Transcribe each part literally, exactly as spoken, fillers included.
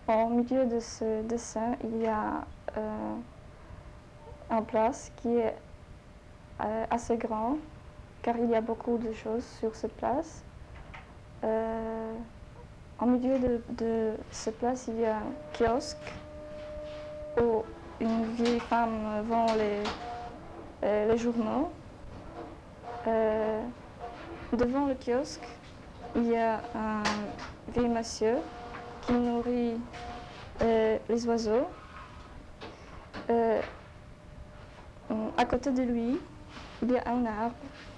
Au milieu de ce dessin, il y a euh, une place qui est euh, assez grande, car il y a beaucoup de choses sur cette place. Euh, au milieu de, de cette place, il y a un kiosque où une vieille femme vend les, euh, les journaux. Euh, devant le kiosque, il y a un vieil monsieur qui nourrit euh, les oiseaux. Euh, à côté de lui, il y a un arbre.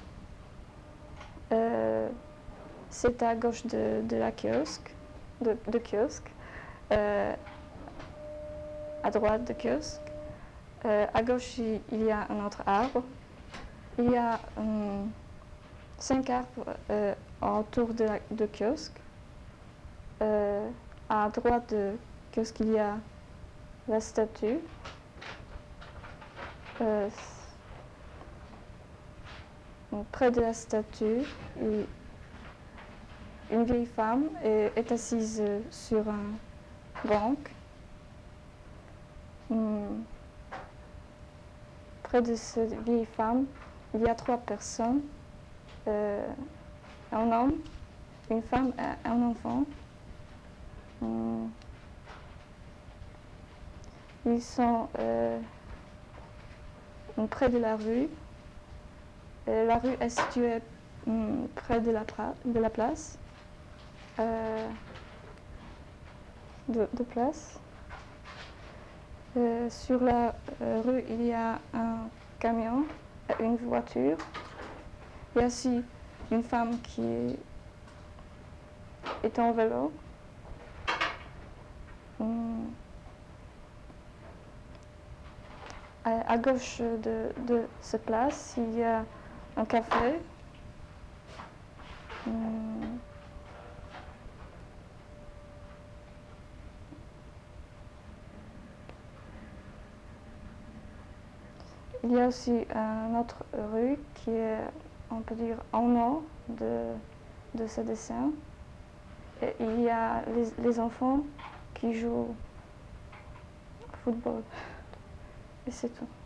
Euh, c'est à gauche de, de la kiosque, de, de kiosque. Euh, à droite de kiosque. Euh, à gauche, il y a un autre arbre. Il y a um, cinq arbres euh, autour de, la, de kiosque. Euh, à droite de kiosque, il y a la statue. Euh, près de la statue, il, une vieille femme est, est assise sur un banc. Hum, près de cette vieille femme, il y a trois personnes. Euh, un homme, une femme et un enfant. Hum, ils sont euh, près de la rue. Et la rue est située hum, près de la, de la place. Euh, de, de place. Euh, sur la euh, rue, il y a un camion et une voiture. Il y a aussi une femme qui est en vélo. Hum. À, à gauche de, de cette place, il y a un café. Hum. Il y a aussi une autre rue qui est, on peut dire, en haut de, de ce dessin. Et il y a les, les enfants qui jouent au football. Et c'est tout.